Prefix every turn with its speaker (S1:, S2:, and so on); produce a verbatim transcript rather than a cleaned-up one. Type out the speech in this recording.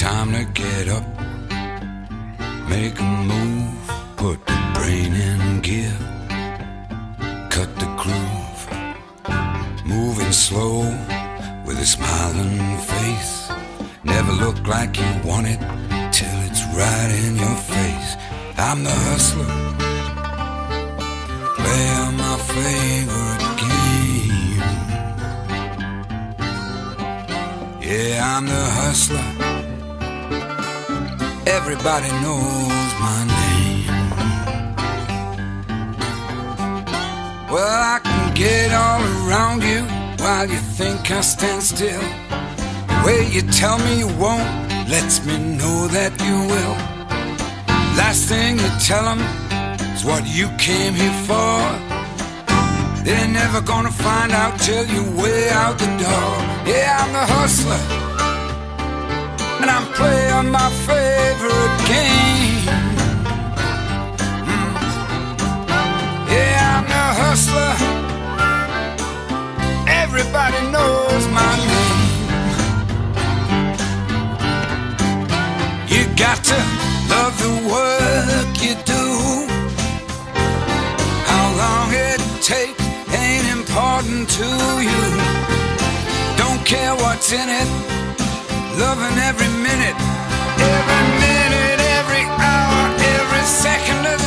S1: time to get up, make a move, put the brain in gear, cut the groove, moving slow with a smiling face. Never look like you want it till it's right in your face. I'm the hustler, playing my favorite game. Yeah, I'm the hustler, everybody knows my name. Well, I can get all around you while you think I stand still. The way you tell me you won't lets me know that you will. Last thing you tell them is what you came here for. They're never gonna find out till you're way out the door. Yeah, I'm the hustler, and I'm playing my favorite game. Mm. Yeah, I'm the hustler, everybody knows my name. You got to love the work you do. How long it takes ain't important to you. Don't care what's in it, loving every minute, every minute, every hour, every second of the